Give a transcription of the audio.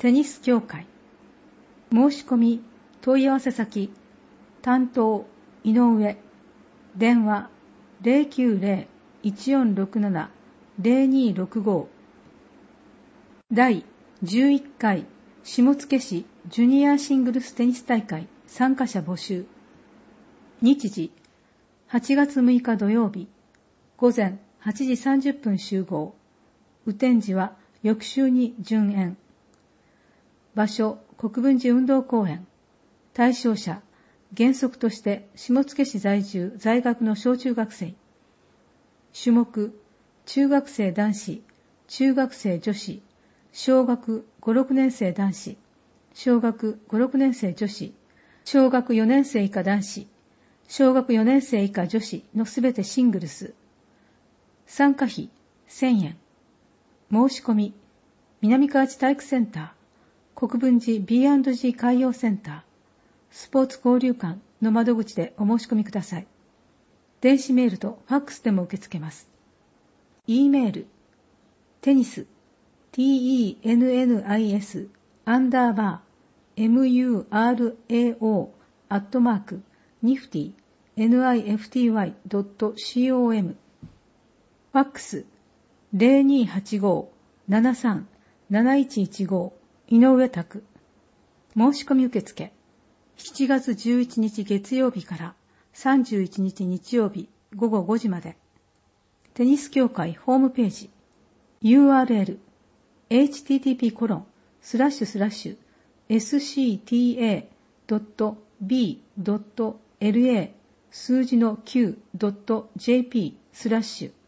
テニス協会。申し込み問い合わせ先担当井上、電話 090-1467-0265。第11回下野市ジュニアシングルステニス大会参加者募集。日時8月6日土曜日午前8時30分集合。雨天時は翌週に順延。場所国分寺運動公園。対象者原則として下野市在住在学の小中学生。種目中学生男子、中学生女子、小学5、6年生男子、小学5、6年生女子、小学4年生以下男子、小学4年生以下女子のすべてシングルス。参加費1000円。申し込み南河内体育センター、国分寺 B&G 海洋センター、スポーツ交流館の窓口でお申し込みください。電子メールとファックスでも受け付けます。E メール、テニス、tennis_murao@nifty.com。ファックス、0285-73-7115井上拓。申し込み受付。7月11日月曜日から31日日曜日午後5時まで。テニス協会ホームページ。URL http://scta.b.la 数字の q.jp/